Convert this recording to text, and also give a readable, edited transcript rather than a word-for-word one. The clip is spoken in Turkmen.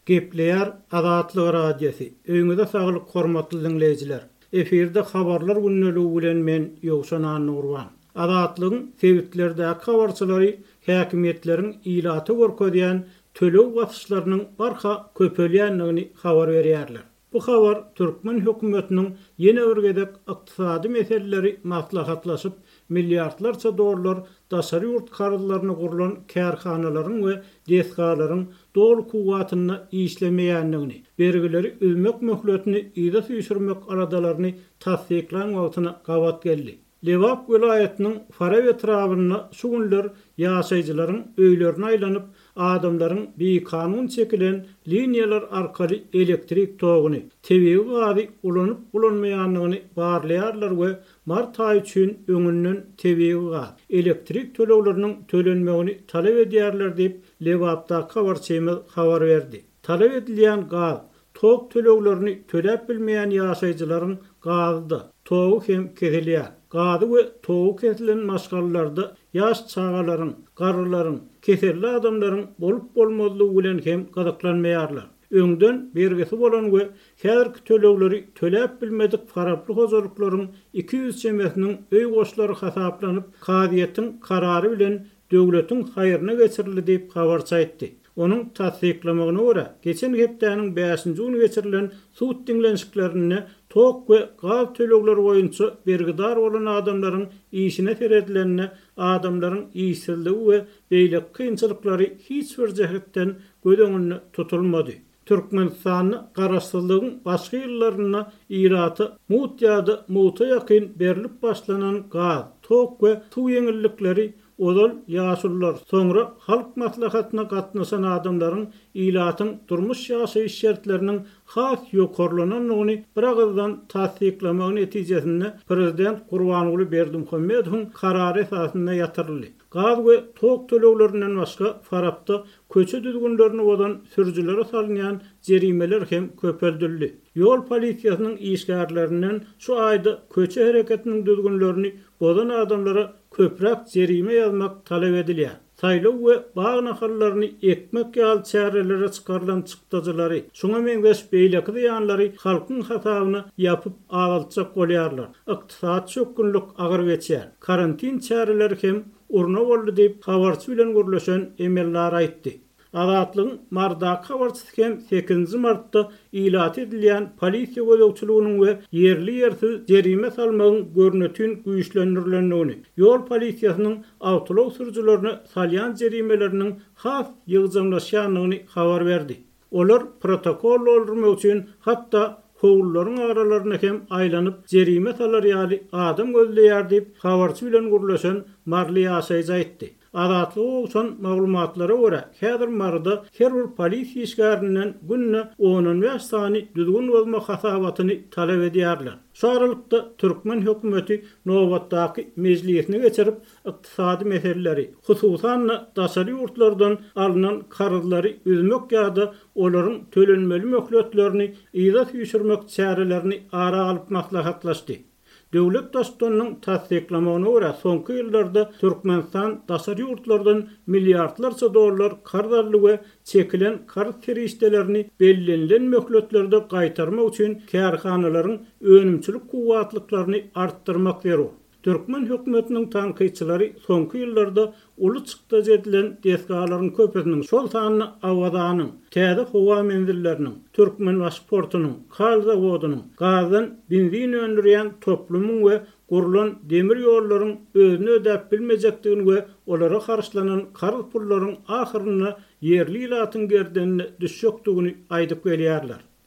Gepleýär Azatlyk radiosu. Öňüňizde saglyk hormatly dinleýijiler. Eferde habarlar günneligi bilen men Ýowşan Nurwan. Azatlygyň sebäplerindäki habarçylary häkimetleriň ilaty görkezýän tölew basyşlarynyň barha köpelýänligini habar berýärler. Bu habar Türkmen hökümetiniň ýene bir gedek ykdysady meseleleri maslahatlaşyp milliardlarça dollar daşary ýurt kararlaryny gurulan kärhanalaryň we DSK-laryň dol kuwatyny işlemeýänligini, bergileri üzmek möhletini ýa-da süýşürmek aradalaryny tasdiklan wagtyna gawat geldi. Lewap vilayetiniň Faraw etrawyna şu günler ýaşaýjylaryň öýlerine aýlanyp adamlaryň beýkanun çekilen liniýalar arkaly elektrik toguny tebegi gady ulanyp ulanmaýanlygyny barlaýarlar we mart aýy üçin öňünden tebegi gady elektrik төлewleriniň tölenmegini talap edýärler diýip Lewapda habar berdi. Talap edilýän gaz tok төлewlerini töläp bilmeýän ýaşaýjylaryň gazyda togu hem kesilýär. Gazy we togu kesilen maşgallarda ýaş çağalaryň, garrylaryň, keserli adamlaryň bolup bolmazlygy bilen hem gazaklanmaýarlar. Öňden bergisi bolan we häzirki төлewleri töläp bilmedik faraply hojalyklaryň 200 çemesiniň öý goşlary hasaplanyp kadiýetiň karary bilen döwletiň haýyryna geçirildi diýip habarça aýtdy. Onun tasdiklamagyna görä, geçen hepdäniň 5-nji güni geçirilen suwt dinlenşiklerine tok we gaz төлewleri boýunça bergidar bolan adamlaryň işine seredilenine adamlaryň işsizligi we beýle kynçylyklary hiç bir jehetden gödöňüne tutulmady. Türkmenistanyň garaşsyzlygyň başga ýyllaryna iraty mutýady muta ýakyn berilip başlanan gaz, tok we suw ýeňillikleri Odal ýaşullar soňra halk maslahatyna gatnaşan adamlaryň ilatyň durmuş ýaşaýyş şertleriniň has ýokarlananyny bir agzdan tasdiklamagy netijesinde prezident Gurbanuly Berdimuhammedowyň karary esasynda ýatyryldy. Gaz we tok төлewlerinden başga Farapda köçe düzgünlerini bolan sürjülere salynýan jerimeler hem köpeldildi. Ýol polisiýasynyň işgärlerinden şu aýda köçe hereketiniň düzgünlerini bolan adamlara köprek jerime ýazmak talap edilýär. Saýlaw we baý nahallaryny ekmek ýaly çärelere çykarylan çykdyjylary, şoňa meňzeş beýleki ýanlary halkyň hasabyny ýapyp agylçak bolýarlar. Ykdysat çökünlük agyr geçýär. Karantin çäreleri hem urna boldy diýip habarçy bilen görleşen emeller aýtdy. Azatlygyň marda habarçysy hem 8 martda ilat edilýän polisiýa gözegçiliginiň we yerli ýersiz jerime salmagyň görnetini güýçlendirilýändigini, ýol polisiýasynyň awtolow sürjülerini salýan jerimeleriniň has ýygyjamlaşýanlygyny habar berdi. Olar protokol öldürmek üçin hatda howlullaryň aralaryna hem aýlanyp jerime salar ýaly adam gözleýär diýip habarçy bilen görleşen marly ýaşaýjy aýtdy. Azatlyk olsan maglumatlara görä, häzir marda her bir polisiýa işgärininden günne 10-15 sany düzgün bolma hasabatyny talap edýärler. Şu aralykda Türkmen hökümeti nowatdaky mejlisine geçirip ykdysady meseleleri, hususan daşary ýurtlardan alynan kararlary üzmek ýa-da olaryň tölenmeli möhletlerini ýa-da süýşürmek çärelerini ara alyp maslahatlaşdy. Döwlet daşdynyň tasdiklamagyna görä soňky ýyllarda Türkmenistan daşary ýurtlardan milliardlarça dollar kardarly we çekilen kar kirişdelerini bellenlen möhletlerde gaýtarmak üçin kärhanalaryň önümçilik kuwatlyklaryny artdyrmak berýär. Türkmen hökümetiniň tanqyçylary soňky ýyllarda uly çykda edilen DSK-laryň köpesiniň şol sanyny awazanyň, täze howa menzilleriniň, Türkmen pasportunyň, kal zawodunyň, gazdan benzin öndürýän toplumyň we gurulan demir ýollaryň özüni ödäp bilmejekdigini we olara karşylanan karz pullaryň ahyryna yerli ilatyň gerdenine düşýekdigini aýdyp gelýärler.